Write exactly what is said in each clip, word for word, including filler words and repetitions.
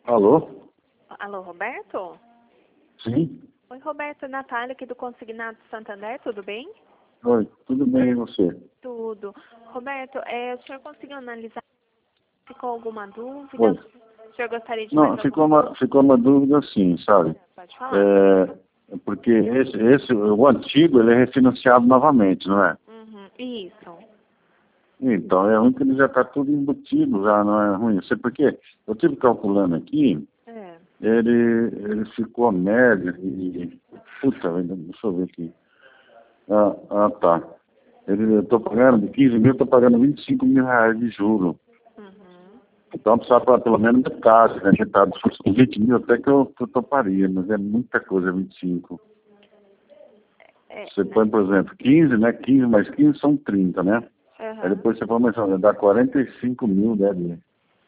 Alô? Alô, Roberto? Sim? Oi, Roberto, Natália aqui do Consignado Santander, tudo bem? Oi, tudo bem e você? Tudo. Roberto, é, o senhor conseguiu analisar? Ficou alguma dúvida? Oi. O senhor gostaria de Não, mais ficou alguma uma, ficou uma dúvida assim, sabe? coisa? Pode falar. É, porque esse, esse, o antigo, ele é refinanciado novamente, não é? Uhum, isso. Então, é ruim que ele já está tudo embutido, já não é ruim. Sei por quê? Eu estive calculando aqui, É. ele, ele ficou médio e... Puta, deixa eu ver aqui. Ah, ah tá. Ele, eu estou pagando de quinze mil, estou pagando vinte e cinco mil reais de juros. Uhum. Então precisa para pelo menos metade, né? Metade. Se fosse vinte mil até que eu, que eu toparia, mas é muita coisa, vinte e cinco. É, Você né? põe, por exemplo, quinze, né? quinze mais quinze são trinta, né? Aí Uhum. depois você põe mais, dá quarenta e cinco mil, né?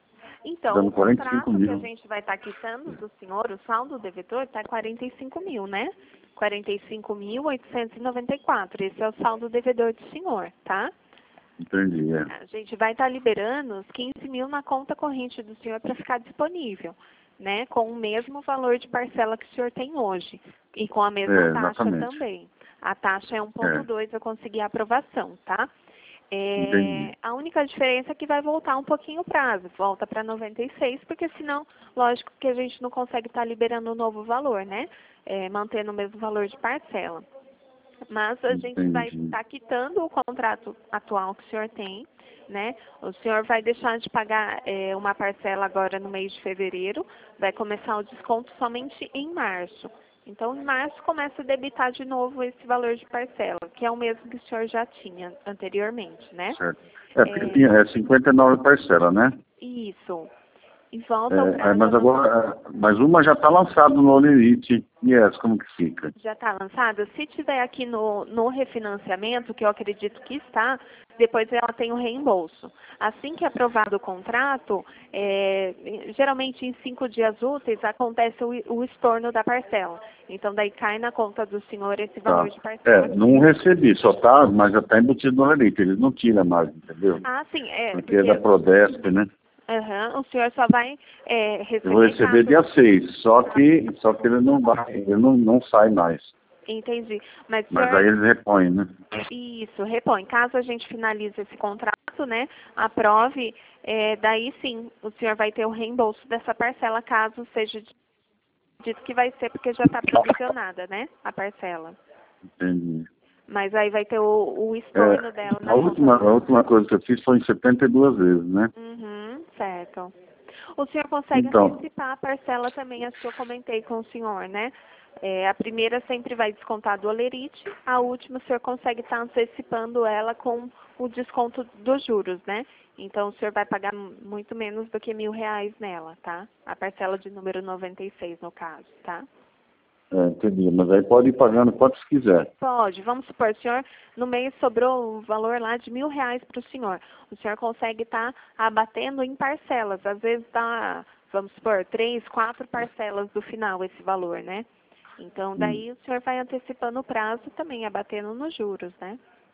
Então, o Dando quarenta e cinco contrato que a mil. gente vai estar quitando do senhor, o saldo do devedor, está quarenta e cinco mil, né? quarenta e cinco mil, oitocentos e noventa e quatro. Esse é o saldo devedor do senhor, tá? Entendi, é. A gente vai estar liberando os quinze mil na conta corrente do senhor para ficar disponível, né? Com o mesmo valor de parcela que o senhor tem hoje e com a mesma É, taxa exatamente. também. A taxa é um ponto É, dois, eu consegui a aprovação, tá? entendi. É, a única diferença é que vai voltar um pouquinho o prazo, volta para noventa e seis, porque senão, lógico que a gente não consegue estar liberando o novo valor, né? É, mantendo o mesmo valor de parcela. Mas a gente vai Entendi. estar quitando o contrato atual que o senhor tem, né? O senhor vai deixar de pagar é, uma parcela agora no mês de fevereiro, vai começar o desconto somente em março. Então, em março começa a debitar de novo esse valor de parcela, que é o mesmo que o senhor já tinha anteriormente, né? Certo. É, porque É, tinha é cinquenta e nove parcelas, né? isso. E volta o É, é, prazo a mas no... agora, é, mas uma já está lançada no Olerite. E essa, como que fica? Já está lançado? Se tiver aqui no, no refinanciamento, que eu acredito que está, depois ela tem o reembolso. Assim que é aprovado o contrato, é, geralmente em cinco dias úteis acontece o, o estorno da parcela. Então daí cai na conta do senhor esse valor Tá. de parcela É, aqui. não recebi, só tá, mas já está embutido no Olerite. Eles não tiram mais, entendeu? Ah, sim, é, Porque é da porque Prodesp, né? aham, o senhor só vai é, Eu vou receber receber caso... dia seis, só que, só que ele não vai, ele não, não sai mais. Entendi. Mas o Mas aí senhor... eles repõem, né? Isso, repõe. Caso a gente finalize esse contrato, né, aprove, é, daí sim, o senhor vai ter o reembolso dessa parcela, caso seja dito que vai ser, porque já está provisionada, né, a parcela. Entendi. Mas aí vai ter o, o É, estorno dela a na conta última, do a senhor. última coisa que eu fiz foi em setenta e duas vezes, né? Uhum, certo. O senhor consegue Então, antecipar a parcela também, as que eu comentei com o senhor, né? É, a primeira sempre vai descontar do olerite, a última o senhor consegue estar antecipando ela com o desconto dos juros, né? Então o senhor vai pagar muito menos do que mil reais nela, tá? A parcela de número noventa e seis no caso, tá? é, entendi. Mas aí pode ir pagando quantos quiser. Pode, vamos supor, o senhor no mês sobrou o valor lá de mil reais para o senhor. O senhor consegue estar abatendo em parcelas, às vezes dá, vamos supor, três, quatro parcelas do final esse valor, né? Então Hum. daí o senhor vai antecipando o prazo também, abatendo nos juros, né?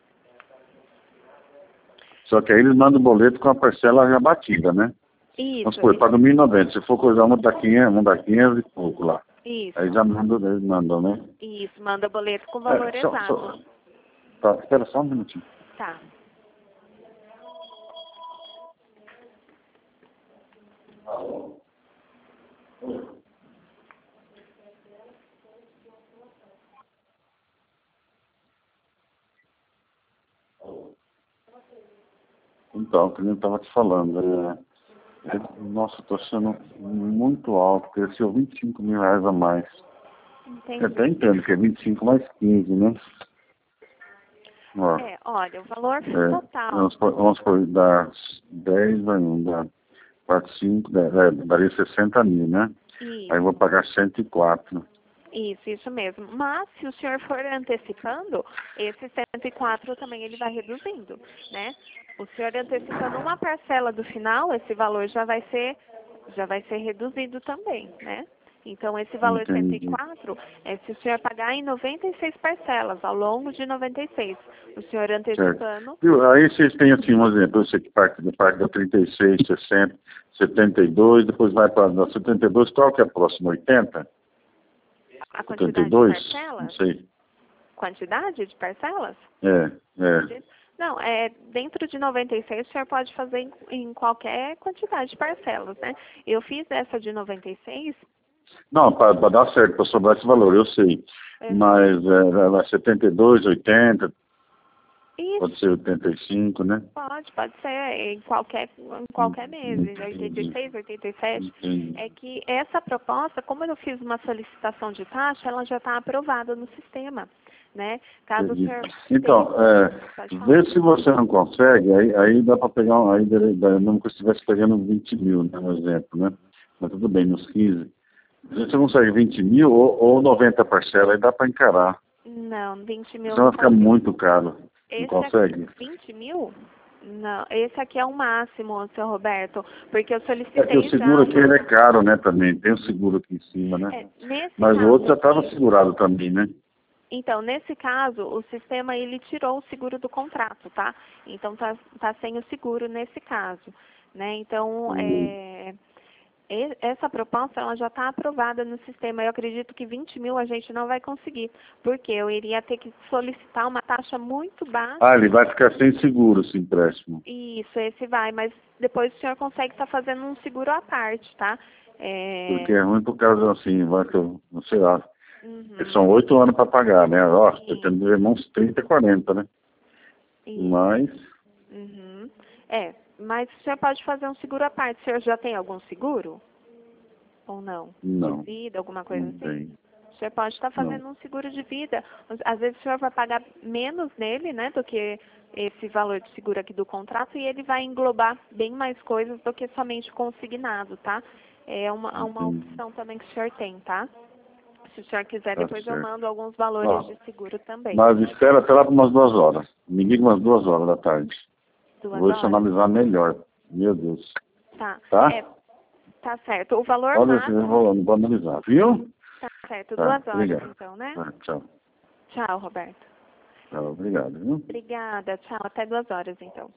Só que aí eles mandam o boleto com a parcela já batida, né? Vamos Isso, supor, eu pago mil e noventa. Se for coisar uma da quinhentos, uma da quinhentos e pouco lá. Aí isso, já mandam, eles mandam, né? isso, manda boleto com É, valor só, exato. só, tá, espera só um minutinho. Tá. Então, o que eu estava te falando, é, é, nossa, estou achando muito alto, cresceu vinte e cinco mil reais a mais. Eu até Entendi. entendo que é vinte e cinco mais quinze, né? Ó, É, olha, o valor é, total. vamos por, vamos por dar dez, vai um, dá quatro, cinco, dez, é, daria sessenta mil, né? Aí eu vou Isso. pagar cento e quatro. Isso, isso mesmo. Mas se o senhor for antecipando, esse cento e quatro também ele vai reduzindo, né? O senhor antecipando uma parcela do final, esse valor já vai ser já vai ser reduzido também, né? Então, esse valor cento e Entendi. quatro é se o senhor pagar em noventa e seis parcelas, ao longo de noventa e seis. O senhor Certo. antecipando... Viu? Aí vocês têm assim, um exemplo, eu sei que parte da parte da trinta e seis, sessenta, setenta e dois, depois vai para a setenta e dois, qual que é a próxima? oitenta? A setenta e quantidade de dois? parcelas? Não sei. Quantidade de parcelas? É, é. Não, é, dentro de noventa e seis o senhor pode fazer em, em qualquer quantidade de parcelas, né? Eu fiz essa de noventa e seis. Não, para dar certo, para sobrar esse valor, eu sei. Uhum. Mas é, é setenta e dois, oitenta, Isso, pode ser oitenta e cinco, né? pode, pode ser em qualquer, em qualquer mês, em oitenta e seis, oitenta e sete. Entendi. É que essa proposta, como eu fiz uma solicitação de taxa, ela já está aprovada no sistema, né? Caso o Entendi. senhor... Então, é, Pode falar. vê se você não consegue, aí, aí dá para pegar, um- aí dá- mesmo que você estivesse pegando vinte mil, né, um exemplo, né? Mas tudo bem, nos quinze. Se você consegue vinte mil ou, ou noventa parcelas, aí dá para encarar. Não, vinte mil Senão não vai ficar consigo. muito caro. Não Esse consegue? aqui, vinte mil? Não, esse aqui é o máximo, seu Roberto, porque eu É que o solicitei já seguro aqui ele uma... é caro, né, também. Tem o seguro aqui em cima, né? É, nesse Mas o caso outro já estava aqui, segurado também, né? então, nesse caso, o sistema ele tirou o seguro do contrato, tá? Então, tá, tá sem o seguro nesse caso, né? Então, Hum. é, e- essa proposta ela já está aprovada no sistema. Eu acredito que vinte mil a gente não vai conseguir, porque eu iria ter que solicitar uma taxa muito baixa. Ah, ele vai ficar sem seguro esse empréstimo. Isso, esse vai, mas depois o senhor consegue estar fazendo um seguro à parte, tá? É... Porque é ruim por causa assim, vai que eu, não sei lá. Uhum. São oito anos para pagar, né? Ó, Sim. tendo de ver uns trinta, quarenta, né? Isso. Mas, Uhum. É, mas o senhor pode fazer um seguro à parte. O senhor já tem algum seguro? Ou não? não. De vida, alguma coisa Não assim? tem. O senhor pode estar Não. fazendo um seguro de vida. Às vezes o senhor vai pagar menos nele, né, do que esse valor de seguro aqui do contrato, e ele vai englobar bem mais coisas do que somente consignado, tá? É uma, uma Entendi. opção também que o senhor tem, tá? Se o senhor quiser, Tá depois eu certo. mando alguns valores Ó, de seguro também. mas espera até lá para umas duas horas. Me liga umas duas horas da tarde. Duas Vou horas? analisar melhor. Meu Deus. Tá. Tá? É, tá certo. O valor Olha, eu máximo... vou, vou analisar. Viu? Tá certo. Tá, Duas horas, obrigado. então, né? Tá, tchau. Tchau, Roberto. Tchau, obrigado, viu? Obrigada. Tchau. Até duas horas, então.